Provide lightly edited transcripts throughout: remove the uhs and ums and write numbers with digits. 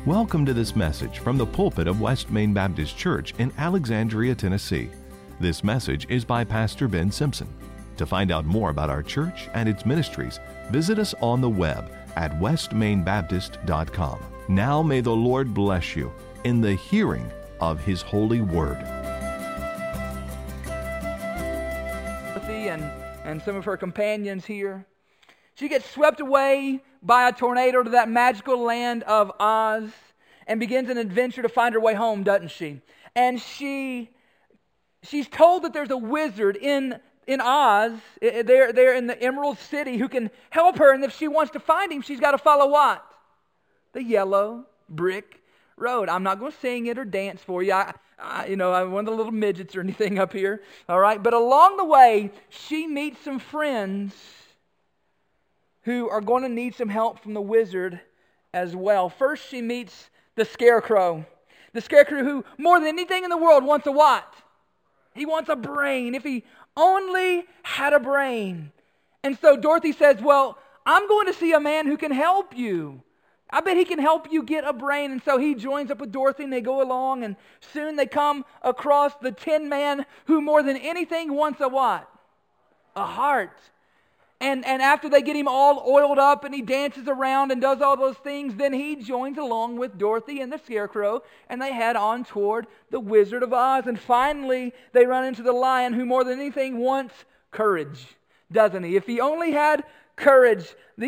Welcome to this message from the pulpit of West Main Baptist Church in Alexandria, Tennessee. This message is by Pastor Ben Simpson. To find out more about our church and its ministries, visit us on the web at westmainbaptist.com. Now may the Lord bless you in the hearing of His holy word. And some of her companions here. She gets swept away by a tornado to that magical land of Oz and begins an adventure to find her way home, doesn't she? And she's told that there's a wizard in Oz, there in the Emerald City, who can help her. And if she wants to find him, she's got to follow what? The yellow brick road. I'm not going to sing it or dance for you. I'm one of the little midgets or anything up here. All right, but along the way, she meets some friends who are going to need some help from the wizard as well. First, she meets the Scarecrow. The Scarecrow who, more than anything in the world, wants a what? He wants a brain. If he only had a brain. And so Dorothy says, well, I'm going to see a man who can help you. I bet he can help you get a brain. And so he joins up with Dorothy and they go along, and soon they come across the Tin Man who more than anything wants a what? A heart. And after they get him all oiled up and he dances around and does all those things, then he joins along with Dorothy and the Scarecrow, and they head on toward the Wizard of Oz. And finally they run into the Lion who more than anything wants courage, doesn't he? If he only had courage.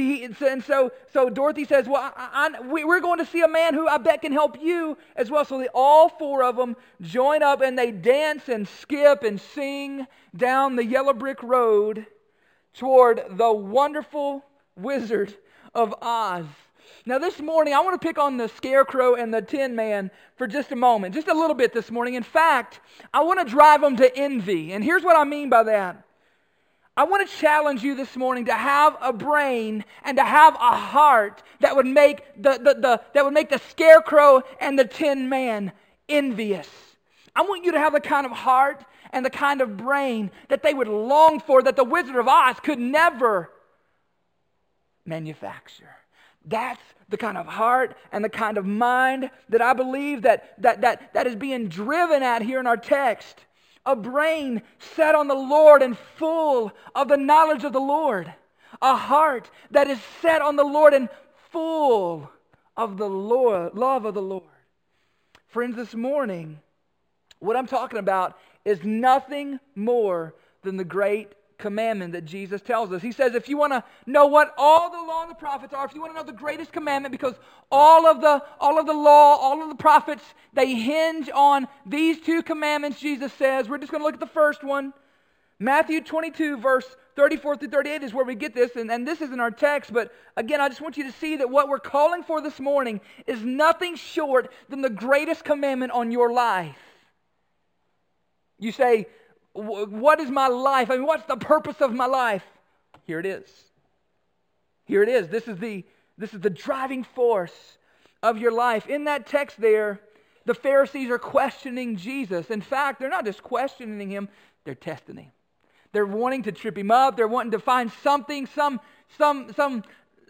So Dorothy says, well, we're going to see a man who I bet can help you as well. So all four of them join up and they dance and skip and sing down the yellow brick road toward the wonderful Wizard of Oz. Now this morning, I want to pick on the Scarecrow and the Tin Man for just a moment, just a little bit this morning. In fact, I want to drive them to envy. And here's what I mean by that. I want to challenge you this morning to have a brain and to have a heart that would make the Scarecrow and the Tin Man envious. I want you to have the kind of heart and the kind of brain that they would long for, that the Wizard of Oz could never manufacture. That's the kind of heart and the kind of mind that I believe that is being driven at here in our text. A brain set on the Lord and full of the knowledge of the Lord. A heart that is set on the Lord and full of the love of the Lord. Friends, this morning, what I'm talking about is nothing more than the great commandment that Jesus tells us. He says, if you want to know what all the law and the prophets are, if you want to know the greatest commandment, because all of the law, all of the prophets, they hinge on these two commandments, Jesus says. We're just going to look at the first one. Matthew 22, verse 34 through 38 is where we get this, and this isn't our text, but again, I just want you to see that what we're calling for this morning is nothing short than the greatest commandment on your life. You say, what is my life? I mean, what's the purpose of my life? Here it is. Here it is. This is the driving force of your life. In that text there, the Pharisees are questioning Jesus. In fact, they're not just questioning him, they're testing him. They're wanting to trip him up. They're wanting to find something, some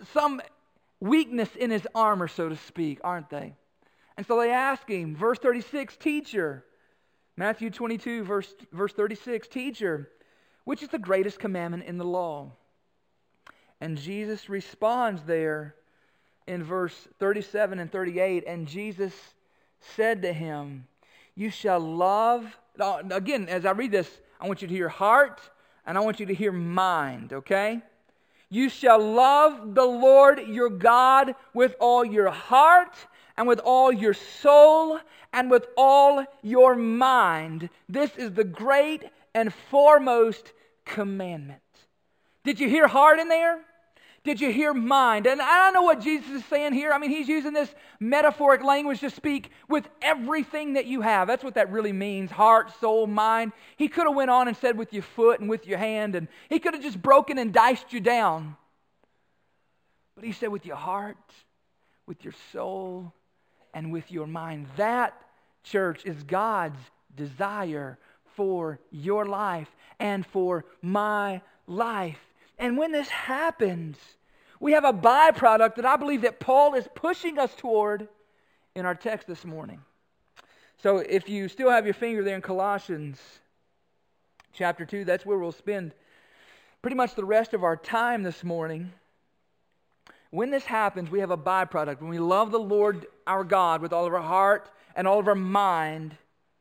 weakness in his armor, so to speak, aren't they? And so they ask him, verse 36, teacher, Matthew 22, verse 36, teacher, which is the greatest commandment in the law? And Jesus responds there in verse 37 and 38, and Jesus said to him, you shall love, again, as I read this, I want you to hear heart, and I want you to hear mind, okay? You shall love the Lord your God with all your heart, and with all your soul, and with all your mind. This is the great and foremost commandment. Did you hear heart in there? Did you hear mind? And I don't know what Jesus is saying here. I mean, he's using this metaphoric language to speak with everything that you have. That's what that really means, heart, soul, mind. He could have went on and said with your foot and with your hand, and he could have just broken and diced you down. But he said with your heart, with your soul, and with your mind. That, church, is God's desire for your life and for my life. And when this happens, we have a byproduct that I believe that Paul is pushing us toward in our text this morning. So if you still have your finger there in Colossians chapter 2, that's where we'll spend pretty much the rest of our time this morning. When this happens, we have a byproduct. When we love the Lord our God with all of our heart and all of our mind,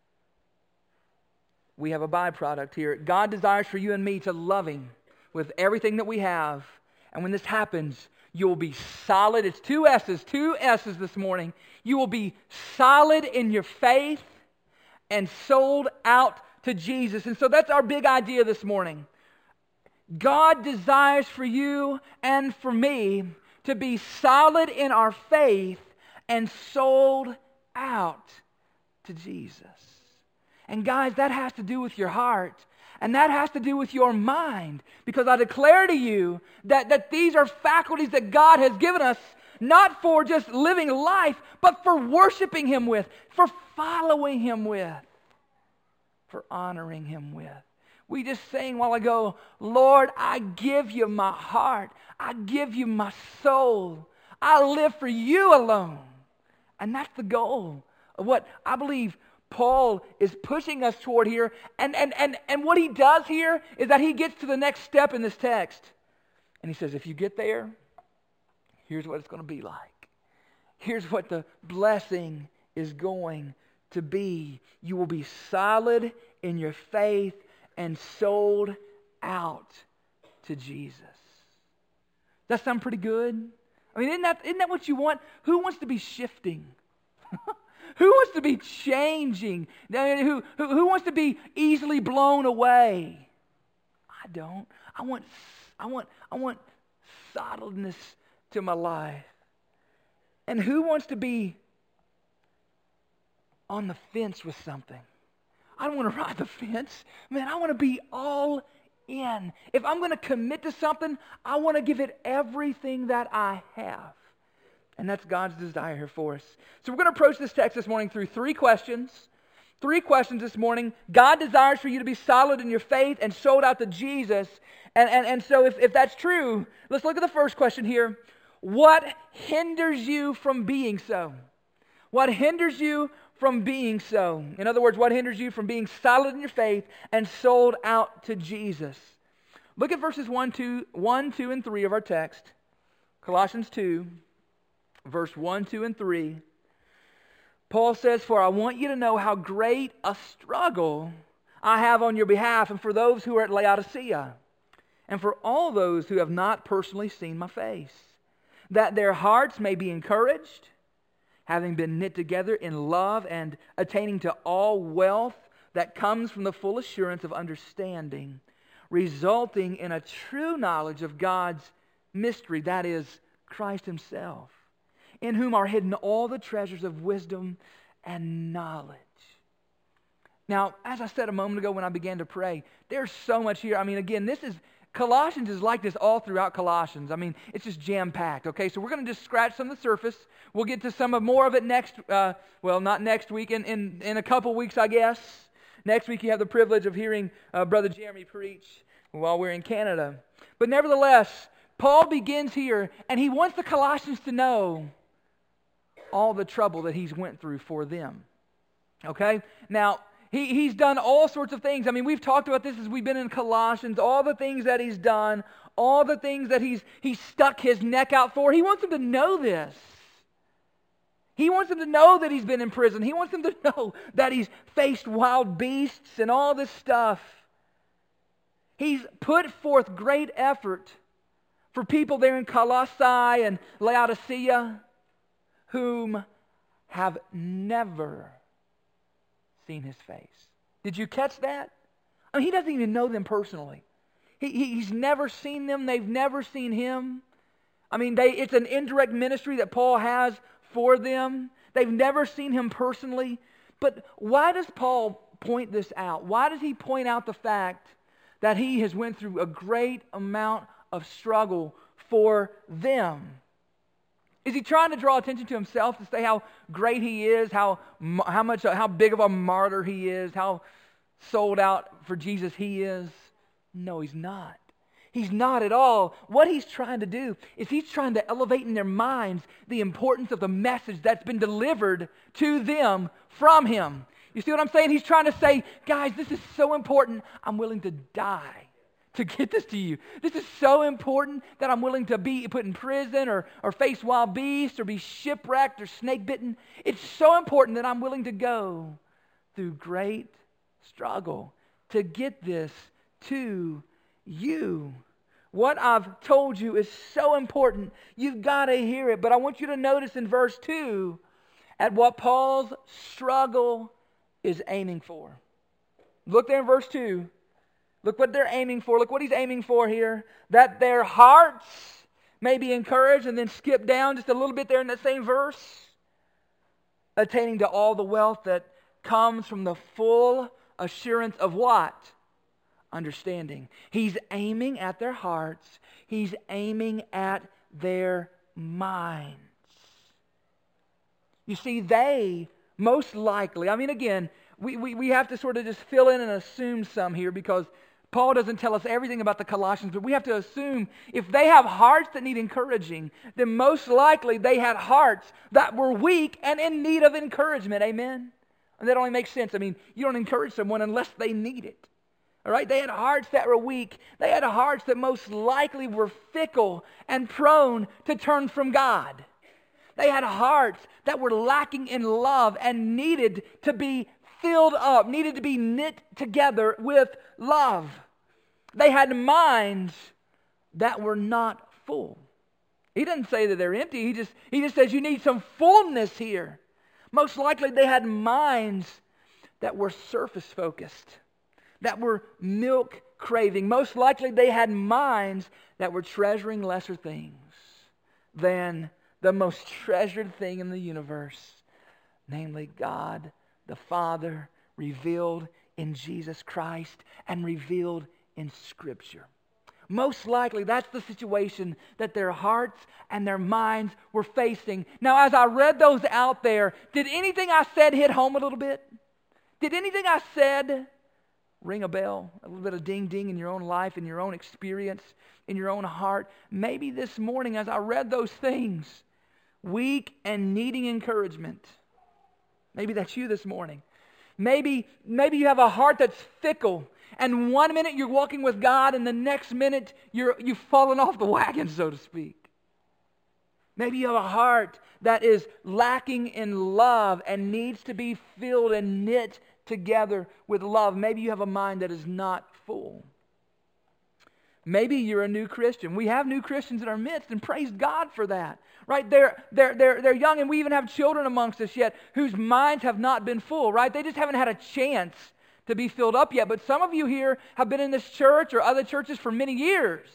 we have a byproduct here. God desires for you and me to love Him with everything that we have. And when this happens, you will be solid. It's two S's this morning. You will be solid in your faith and sold out to Jesus. And so that's our big idea this morning. God desires for you and for me to be solid in our faith and sold out to Jesus. And guys, that has to do with your heart. And that has to do with your mind. Because I declare to you that these are faculties that God has given us, not for just living life, but for worshiping Him with, for following Him with, for honoring Him with. We just sang a while ago, Lord, I give you my heart. I give you my soul. I live for you alone. And that's the goal of what I believe Paul is pushing us toward here. And what he does here is that he gets to the next step in this text. And he says, if you get there, here's what it's going to be like. Here's what the blessing is going to be. You will be solid in your faith and sold out to Jesus. That sound pretty good? I mean, isn't that what you want? Who wants to be shifting? Who wants to be changing? Who wants to be easily blown away? I don't. I want solidness to my life. And who wants to be on the fence with something? I don't want to ride the fence. Man, I want to be all in. If I'm going to commit to something, I want to give it everything that I have. And that's God's desire here for us. So we're going to approach this text this morning through three questions. Three questions this morning. God desires for you to be solid in your faith and sold out to Jesus. And so if that's true, let's look at the first question here. What hinders you from being so? What hinders you from being so? In other words, what hinders you from being solid in your faith and sold out to Jesus? Look at verses 1, 2, and 3 of our text. Colossians 2, verse 1, 2, and 3. Paul says, for I want you to know how great a struggle I have on your behalf and for those who are at Laodicea and for all those who have not personally seen my face, that their hearts may be encouraged, having been knit together in love and attaining to all wealth that comes from the full assurance of understanding, resulting in a true knowledge of God's mystery, that is, Christ Himself, in whom are hidden all the treasures of wisdom and knowledge. Now, as I said a moment ago when I began to pray, there's so much here. I mean, again, Colossians is like this all throughout Colossians. I mean, it's just jam-packed, okay? So we're going to just scratch some of the surface. We'll get to more of it next, not next week, in a couple weeks, I guess. Next week you have the privilege of hearing Brother Jeremy preach while we're in Canada. But nevertheless, Paul begins here, and he wants the Colossians to know all the trouble that he's went through for them. Okay? Now, he's done all sorts of things. I mean, we've talked about this as we've been in Colossians, all the things that he's done, all the things that he's stuck his neck out for. He wants them to know this. He wants them to know that he's been in prison. He wants them to know that he's faced wild beasts and all this stuff. He's put forth great effort for people there in Colossae and Laodicea whom have never seen his face. Did you catch that? I mean, he doesn't even know them personally. He's never seen them. They've never seen him. I mean, it's an indirect ministry that Paul has for them. They've never seen him personally. But why does Paul point this out? Why does he point out the fact that he has went through a great amount of struggle for them? Is he trying to draw attention to himself to say how great he is, how big of a martyr he is, how sold out for Jesus he is? No, he's not. He's not at all. What he's trying to do is he's trying to elevate in their minds the importance of the message that's been delivered to them from him. You see what I'm saying? He's trying to say, guys, this is so important, I'm willing to die to get this to you. This is so important that I'm willing to be put in prison or face wild beasts or be shipwrecked or snake bitten. It's so important that I'm willing to go through great struggle to get this to you. What I've told you is so important. You've got to hear it. But I want you to notice in verse 2 at what Paul's struggle is aiming for. Look there in verse 2. Look what they're aiming for. Look what he's aiming for here. That their hearts may be encouraged, and then skip down just a little bit there in that same verse. Attaining to all the wealth that comes from the full assurance of what? Understanding. He's aiming at their hearts. He's aiming at their minds. You see, they most likely, I mean, again, we have to sort of just fill in and assume some here because Paul doesn't tell us everything about the Colossians, but we have to assume if they have hearts that need encouraging, then most likely they had hearts that were weak and in need of encouragement. Amen? And that only makes sense. I mean, you don't encourage someone unless they need it. All right? They had hearts that were weak. They had hearts that most likely were fickle and prone to turn from God. They had hearts that were lacking in love and needed to be filled up, needed to be knit together with love. They had minds that were not full. He doesn't say that they're empty. He just says you need some fullness here. Most likely they had minds that were surface focused, that were milk craving. Most likely they had minds that were treasuring lesser things than the most treasured thing in the universe, namely God the Father revealed in Jesus Christ and revealed in Scripture. Most likely that's the situation that their hearts and their minds were facing. Now, as I read those out there, did anything I said hit home a little bit? Did anything I said ring a bell? A little bit of ding-ding in your own life, in your own experience, in your own heart? Maybe this morning as I read those things, weak and needing encouragement, maybe that's you this morning. Maybe you have a heart that's fickle, and one minute you're walking with God, and the next minute you've fallen off the wagon, so to speak. Maybe you have a heart that is lacking in love and needs to be filled and knit together with love. Maybe you have a mind that is not full. Maybe you're a new Christian. We have new Christians in our midst, and praise God for that. Right? They're young, and we even have children amongst us yet whose minds have not been full, right? They just haven't had a chance to be filled up yet. But some of you here have been in this church or other churches for many years,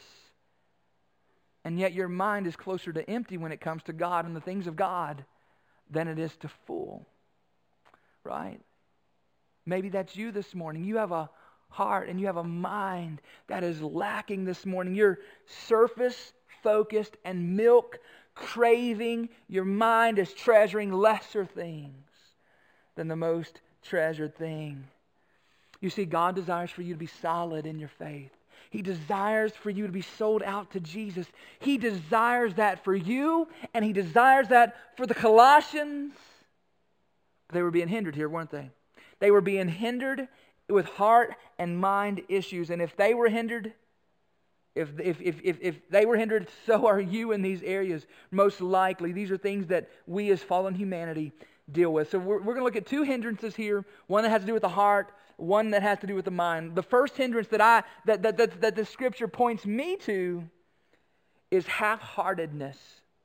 and yet your mind is closer to empty when it comes to God and the things of God than it is to full, right? Maybe that's you this morning. You have a heart and you have a mind that is lacking this morning. You're surface focused and milk craving. Your mind is treasuring lesser things than the most treasured thing. You see, God desires for you to be solid in your faith. He desires for you to be sold out to Jesus. He desires that for you, and He desires that for the Colossians. They were being hindered here, weren't they? They were being hindered with heart and mind issues. And if they were hindered, if they were hindered, so are you in these areas. Most likely, these are things that we as fallen humanity deal with. So we're going to look at two hindrances here. One that has to do with the heart, one that has to do with the mind. The first hindrance that the Scripture points me to is half-heartedness.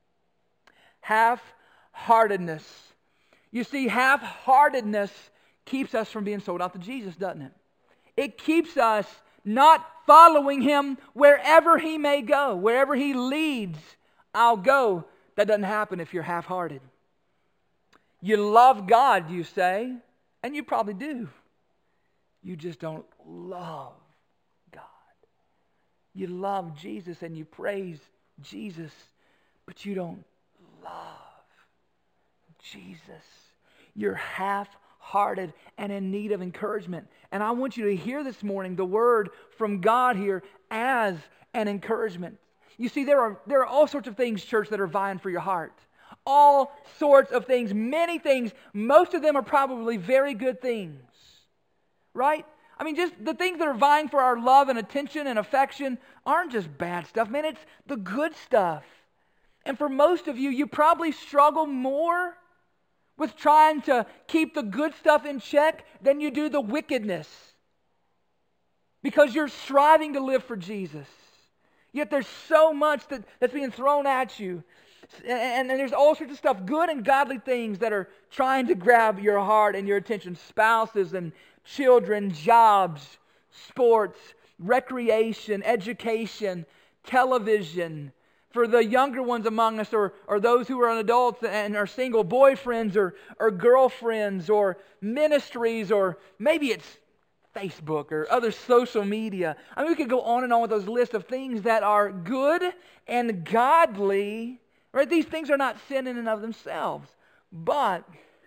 Half-heartedness. You see, half-heartedness keeps us from being sold out to Jesus, doesn't it? It keeps us not following Him wherever He may go. Wherever He leads, I'll go. That doesn't happen if you're half-hearted. You love God, you say, and you probably do. You just don't love God. You love Jesus and you praise Jesus, but you don't love Jesus. You're half-hearted hearted and in need of encouragement. And I want you to hear this morning the word from God here as an encouragement. You see, there are all sorts of things, church, that are vying for your heart. All sorts of things, many things. Most of them are probably very good things, right? I mean, just the things that are vying for our love and attention and affection aren't just bad stuff. Man, it's the good stuff. And for most of you, you probably struggle more with trying to keep the good stuff in check than you do the wickedness, because you're striving to live for Jesus. Yet there's so much that's being thrown at you. And there's all sorts of stuff, good and godly things that are trying to grab your heart and your attention. Spouses and children, jobs, sports, recreation, education, television. For the younger ones among us, or those who are adults and are single, boyfriends or girlfriends or ministries, or maybe it's Facebook or other social media. I mean, we could go on and on with those lists of things that are good and godly. Right? These things are not sin in and of themselves, but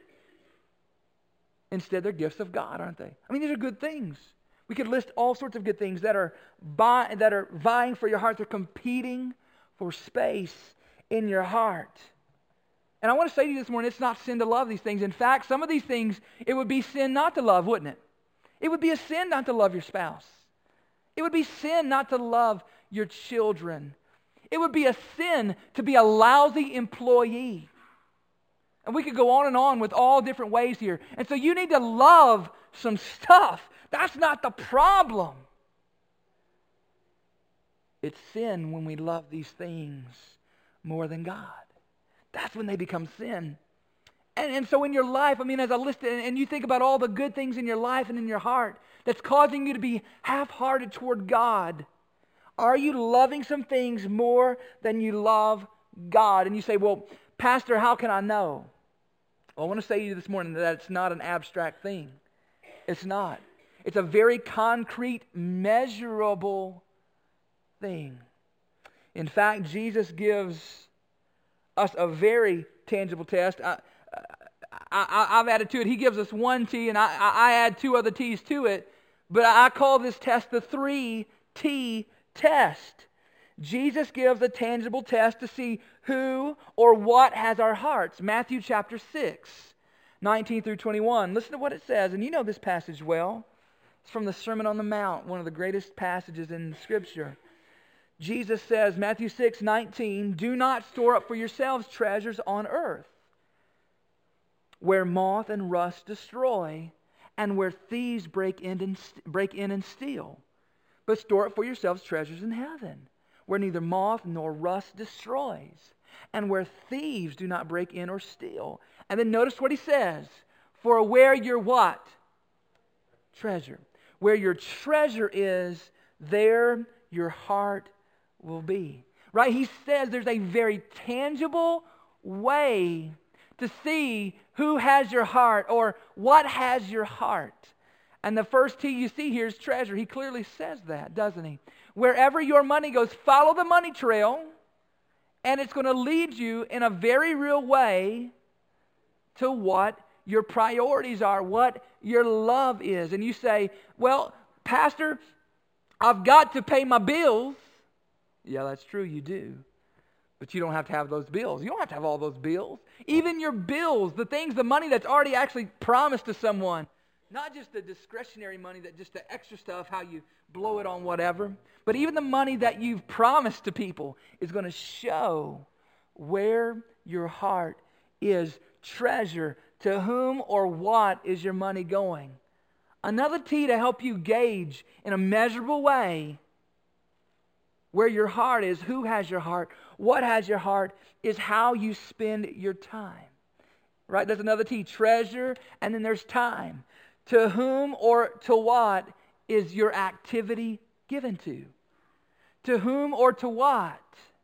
instead they're gifts of God, aren't they? I mean, these are good things. We could list all sorts of good things that are vying for your heart. They're competing for space in your heart. And I want to say to you this morning, it's not sin to love these things. In fact, some of these things, it would be sin not to love, wouldn't it? It would be a sin not to love your spouse. It would be sin not to love your children. It would be a sin to be a lousy employee. And we could go on and on with all different ways here. And so you need to love some stuff. That's not the problem. It's sin when we love these things more than God. That's when they become sin. And so in your life, I mean, as I list it, and you think about all the good things in your life and in your heart that's causing you to be half-hearted toward God, are you loving some things more than you love God? And you say, well, Pastor, how can I know? Well, I want to say to you this morning that it's not an abstract thing. It's not. It's a very concrete, measurable thing. In fact, Jesus gives us a very tangible test. I've added to it. He gives us one T, and I add two other T's to it. But I call this test the 3T test. Jesus gives a tangible test to see who or what has our hearts. Matthew chapter 6, 19 through 21. Listen to what it says, and you know this passage well. It's from the Sermon on the Mount, one of the greatest passages in Scripture. Jesus says, Matthew 6, 19, "Do not store up for yourselves treasures on earth, where moth and rust destroy, and where thieves break in and steal. But store up for yourselves treasures in heaven, where neither moth nor rust destroys, and where thieves do not break in or steal." And then notice what he says. "For where your" what? Treasure. "Where your treasure is, there your heart will be." Right? He says there's a very tangible way to see who has your heart or what has your heart. And the first T you see here is treasure. He clearly says that, doesn't he? Wherever your money goes, follow the money trail, and it's going to lead you in a very real way to what your priorities are, what your love is. And you say, well, Pastor, I've got to pay my bills. Yeah, that's true, you do. But you don't have to have those bills. You don't have to have all those bills. Even your bills, the things, the money that's already actually promised to someone. Not just the discretionary money, that just the extra stuff, how you blow it on whatever. But even the money that you've promised to people is going to show where your heart is. Treasure. To whom or what is your money going? Another T to help you gauge in a measurable way where your heart is, who has your heart, what has your heart, is how you spend your time. Right? There's another T, treasure, and then there's time. To whom or to what is your activity given to? To whom or to what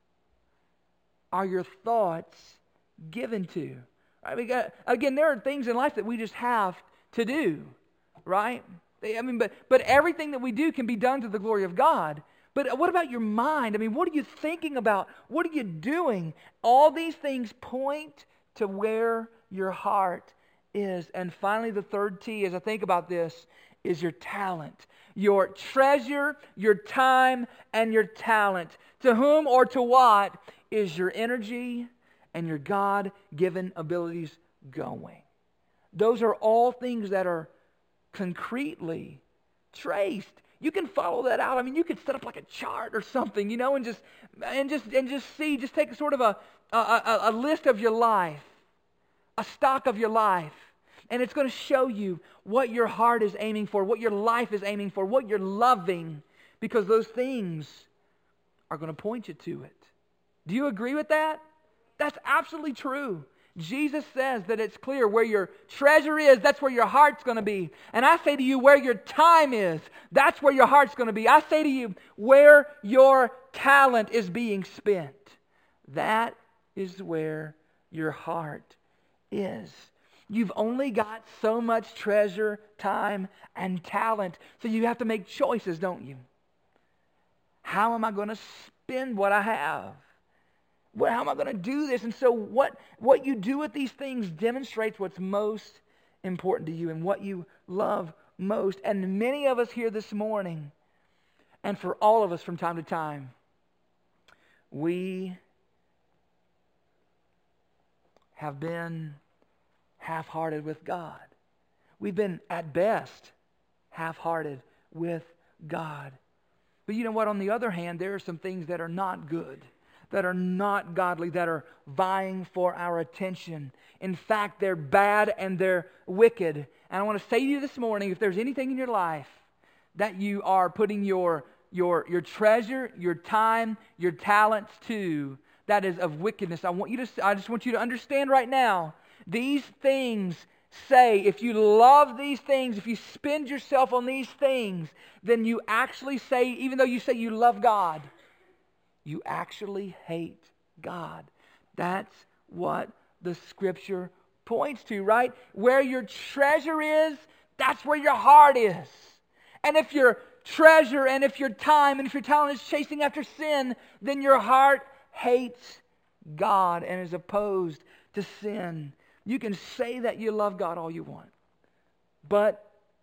are your thoughts given to? Right? Again, there are things in life that we just have to do, right? I mean, but everything that we do can be done to the glory of God. But what about your mind? I mean, what are you thinking about? What are you doing? All these things point to where your heart is. And finally, the third T, as I think about this, is your talent. Your treasure, your time, and your talent. To whom or to what is your energy and your God-given abilities going? Those are all things that are concretely traced. You can follow that out. I mean, you could set up like a chart or something, and just see, just take sort of a list of your life, a stock of your life, and it's going to show you what your heart is aiming for, what your life is aiming for, what you're loving, because those things are going to point you to it. Do you agree with that? That's absolutely true. Jesus says that it's clear where your treasure is, that's where your heart's going to be. And I say to you, where your time is, that's where your heart's going to be. I say to you, where your talent is being spent, that is where your heart is. You've only got so much treasure, time, and talent, so you have to make choices, don't you? How am I going to spend what I have? How am I going to do this? And so what you do with these things demonstrates what's most important to you and what you love most. And many of us here this morning, and for all of us from time to time, we have been half-hearted with God. We've been, at best, half-hearted with God. But you know what? On the other hand, there are some things that are not good, that are not godly, that are vying for our attention. In fact, they're bad and they're wicked. And I want to say to you this morning, if there's anything in your life that you are putting your treasure, your time, your talents to, that is of wickedness, I just want you to understand right now, these things say, if you love these things, if you spend yourself on these things, then you actually say, even though you say you love God, you actually hate God. That's what the Scripture points to, right? Where your treasure is, that's where your heart is. And if your treasure and if your time and if your talent is chasing after sin, then your heart hates God and is opposed to sin. You can say that you love God all you want, but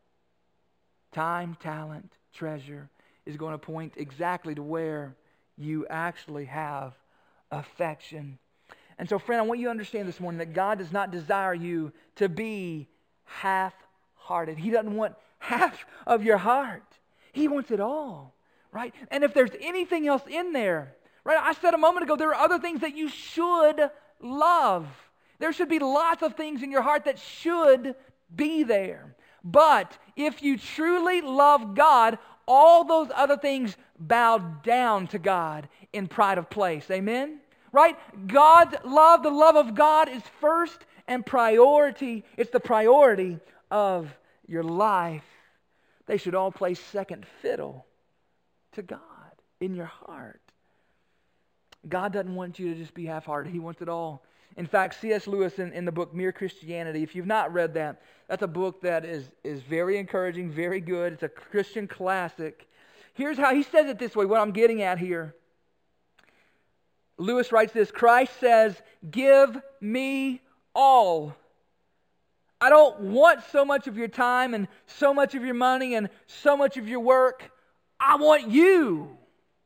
time, talent, treasure is going to point exactly to where you actually have affection. And so, friend, I want you to understand this morning that God does not desire you to be half-hearted. He doesn't want half of your heart. He wants it all, right? And if there's anything else in there, right? I said a moment ago, there are other things that you should love. There should be lots of things in your heart that should be there. But if you truly love God, all those other things bow down to God in pride of place. Amen? Right? God's love, the love of God is first and priority. It's the priority of your life. They should all play second fiddle to God in your heart. God doesn't want you to just be half-hearted. He wants it all. In fact, C.S. Lewis in the book Mere Christianity, if you've not read that, that's a book that is very encouraging, very good. It's a Christian classic. Here's how he says it this way, what I'm getting at here. Lewis writes this, Christ says, "Give me all." I don't want so much of your time and so much of your money and so much of your work. I want you.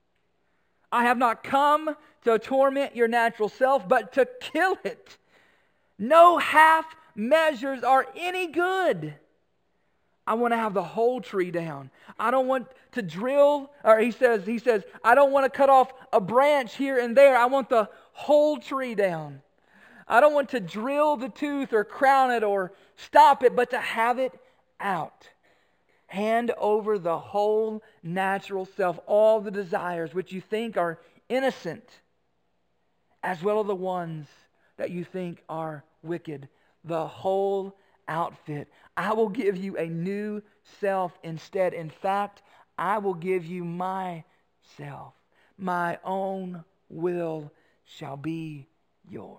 I have not come to torment your natural self, but to kill it. No half measures are any good. I want to have the whole tree down. I don't want to drill, or he says, I don't want to cut off a branch here and there. I want the whole tree down. I don't want to drill the tooth or crown it or stop it, but to have it out. Hand over the whole natural self, all the desires which you think are innocent, as well as the ones that you think are wicked. The whole outfit. I will give you a new self instead. In fact, I will give you myself. My own will shall be yours.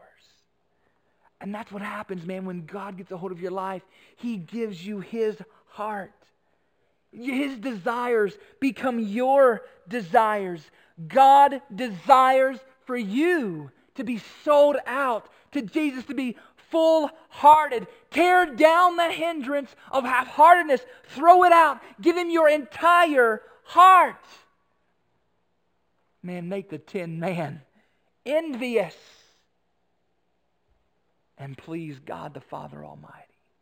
And that's what happens, man, when God gets a hold of your life. He gives you His heart. His desires become your desires. God desires for you to be sold out to Jesus, to be full-hearted. Tear down the hindrance of half-heartedness. Throw it out. Give Him your entire heart. Man, make the 10 man envious and please God the Father Almighty.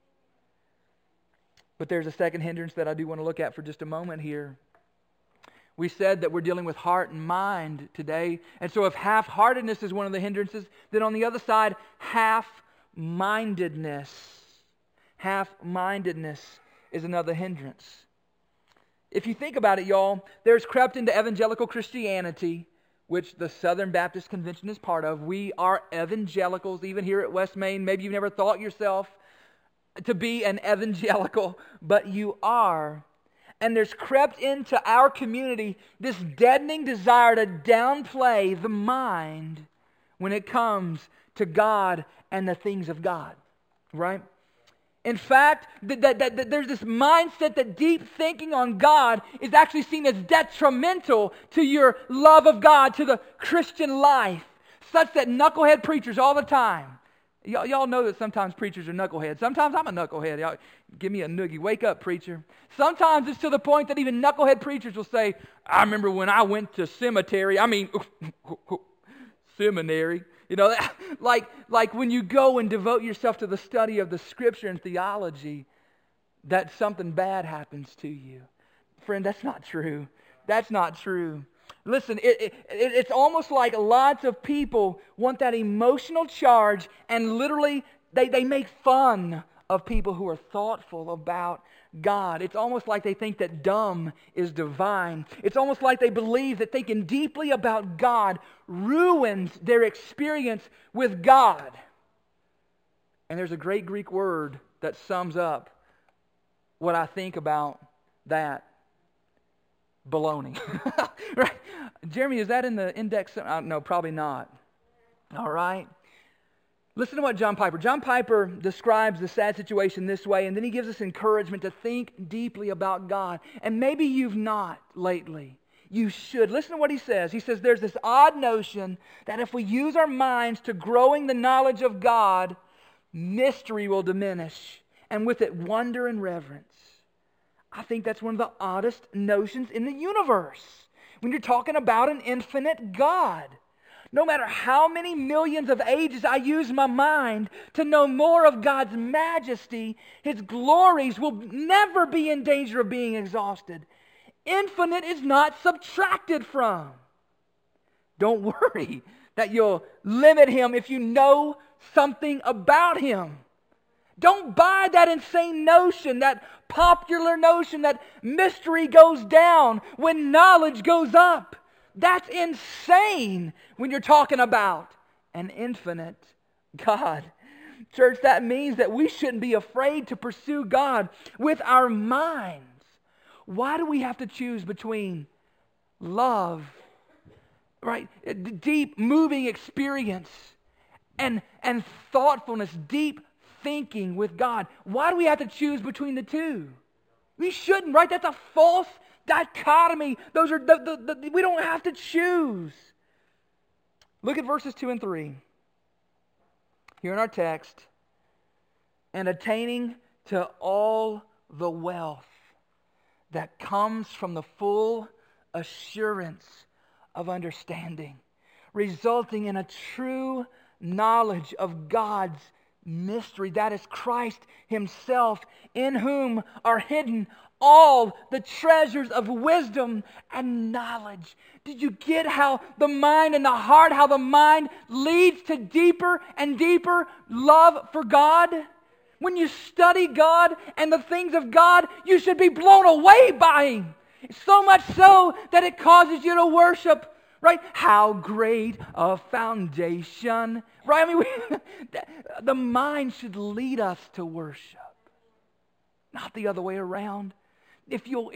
But there's a second hindrance that I do want to look at for just a moment here. We said that we're dealing with heart and mind today. And so if half-heartedness is one of the hindrances, then on the other side, half-mindedness. Half-mindedness is another hindrance. If you think about it, y'all, there's crept into evangelical Christianity, which the Southern Baptist Convention is part of. We are evangelicals, even here at West Main. Maybe you've never thought yourself to be an evangelical, but you are. And there's crept into our community this deadening desire to downplay the mind when it comes to God and the things of God, right? In fact, there's this mindset that deep thinking on God is actually seen as detrimental to your love of God, to the Christian life, such that knucklehead preachers all the time. Y'all know that sometimes preachers are knuckleheads. Sometimes I'm a knucklehead. Y'all, give me a noogie. Wake up, preacher. Sometimes it's to the point that even knucklehead preachers will say, I remember when I went to seminary. You know, like when you go and devote yourself to the study of the Scripture and theology, that something bad happens to you. Friend, that's not true. That's not true. Listen, it's almost like lots of people want that emotional charge, and literally they make fun of people who are thoughtful about God. It's almost like they think that dumb is divine. It's almost like they believe that thinking deeply about God ruins their experience with God. And there's a great Greek word that sums up what I think about that. Baloney. Right? Jeremy, is that in the index? No, probably not. All right. Listen to what John Piper describes the sad situation this way, and then he gives us encouragement to think deeply about God. And maybe you've not lately. You should. Listen to what he says. He says there's this odd notion that if we use our minds to growing the knowledge of God, mystery will diminish, and with it wonder and reverence. I think that's one of the oddest notions in the universe. When you're talking about an infinite God. No matter how many millions of ages I use my mind to know more of God's majesty, His glories will never be in danger of being exhausted. Infinite is not subtracted from. Don't worry that you'll limit Him if you know something about Him. Don't buy that insane notion, that popular notion that mystery goes down when knowledge goes up. That's insane when you're talking about an infinite God. Church, that means that we shouldn't be afraid to pursue God with our minds. Why do we have to choose between love, right, deep moving experience, and thoughtfulness, deep thinking with God? Why do we have to choose between the two? We shouldn't, right? That's a false dichotomy. Those are we don't have to choose. Look at verses 2 and 3. Here in our text. And attaining to all the wealth that comes from the full assurance of understanding, resulting in a true knowledge of God's mystery, that is Christ Himself, in whom are hidden all the treasures of wisdom and knowledge. Did you get how the mind and the heart, how the mind leads to deeper and deeper love for God? When you study God and the things of God, you should be blown away by Him. So much so that it causes you to worship. Right? How great a foundation. Right? I mean, the mind should lead us to worship, not the other way around. If you'll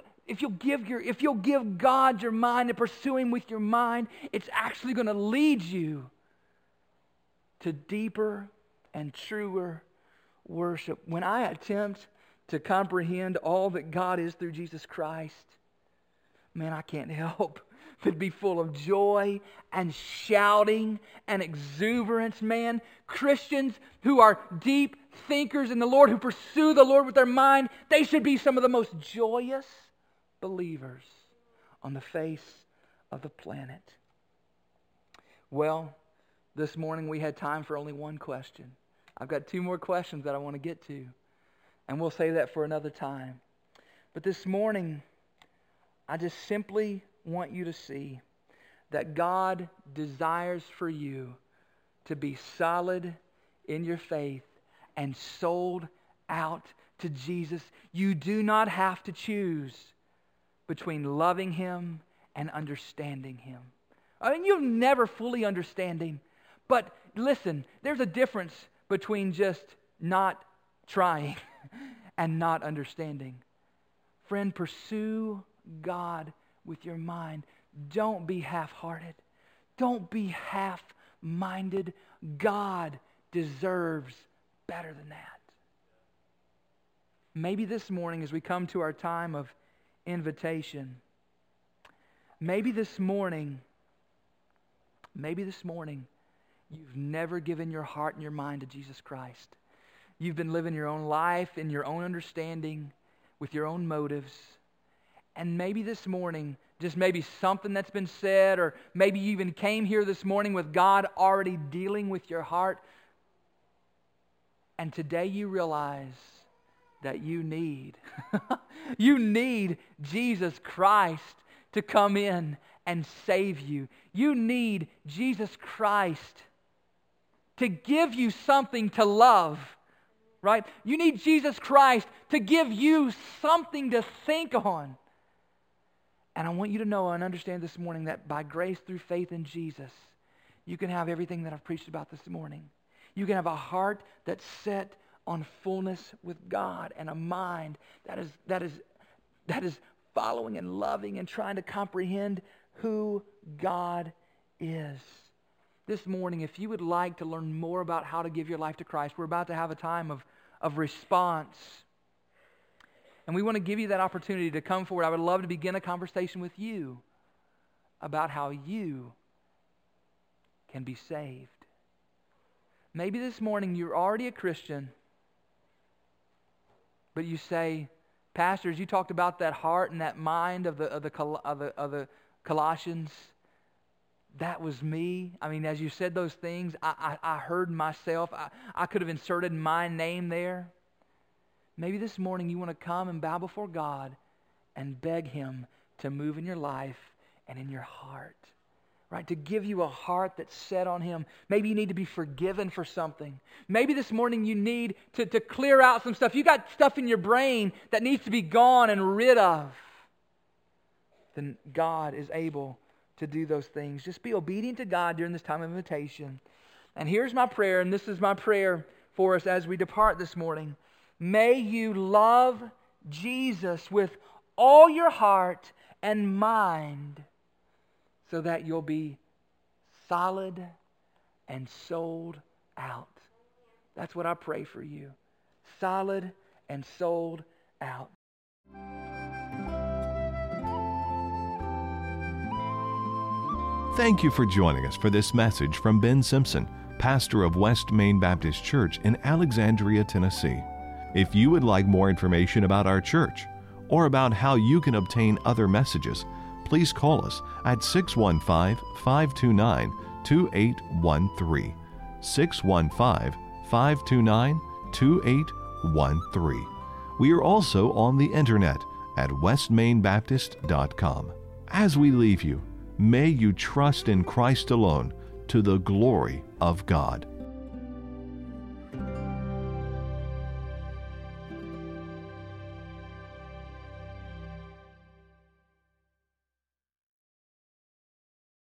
give God your mind and pursue Him with your mind, it's actually going to lead you to deeper and truer worship. When I attempt to comprehend all that God is through Jesus Christ, man, I can't help that'd be full of joy and shouting and exuberance, man. Christians who are deep thinkers in the Lord, who pursue the Lord with their mind, they should be some of the most joyous believers on the face of the planet. Well, this morning we had time for only one question. I've got two more questions that I want to get to, and we'll save that for another time. But this morning, I just simply want you to see that God desires for you to be solid in your faith and sold out to Jesus. You do not have to choose between loving Him and understanding Him. I mean, you'll never fully understand Him. But listen, there's a difference between just not trying and not understanding. Friend, pursue God with your mind. Don't be half-hearted. Don't be half-minded. God deserves better than that. Maybe this morning, as we come to our time of invitation, maybe this morning, you've never given your heart and your mind to Jesus Christ. You've been living your own life in your own understanding, with your own motives. And maybe this morning, just maybe something that's been said, or maybe you even came here this morning with God already dealing with your heart. And today you realize that you need Jesus Christ to come in and save you. You need Jesus Christ to give you something to love, right? You need Jesus Christ to give you something to think on. And I want you to know and understand this morning that by grace through faith in Jesus, you can have everything that I've preached about this morning. You can have a heart that's set on fullness with God and a mind that is following and loving and trying to comprehend who God is. This morning, if you would like to learn more about how to give your life to Christ, we're about to have a time of response. And we want to give you that opportunity to come forward. I would love to begin a conversation with you about how you can be saved. Maybe this morning you're already a Christian, but you say, Pastor, as you talked about that heart and that mind of the Colossians, that was me. I mean, as you said those things, I heard myself. I could have inserted my name there. Maybe this morning you want to come and bow before God and beg Him to move in your life and in your heart, right? To give you a heart that's set on Him. Maybe you need to be forgiven for something. Maybe this morning you need to clear out some stuff. You got stuff in your brain that needs to be gone and rid of. Then God is able to do those things. Just be obedient to God during this time of invitation. And here's my prayer, and this is my prayer for us as we depart this morning. May you love Jesus with all your heart and mind so that you'll be solid and sold out. That's what I pray for you. Solid and sold out. Thank you for joining us for this message from Ben Simpson, pastor of West Main Baptist Church in Alexandria, Tennessee. If you would like more information about our church or about how you can obtain other messages, please call us at 615-529-2813. 615-529-2813. We are also on the internet at westmainbaptist.com. As we leave you, may you trust in Christ alone to the glory of God.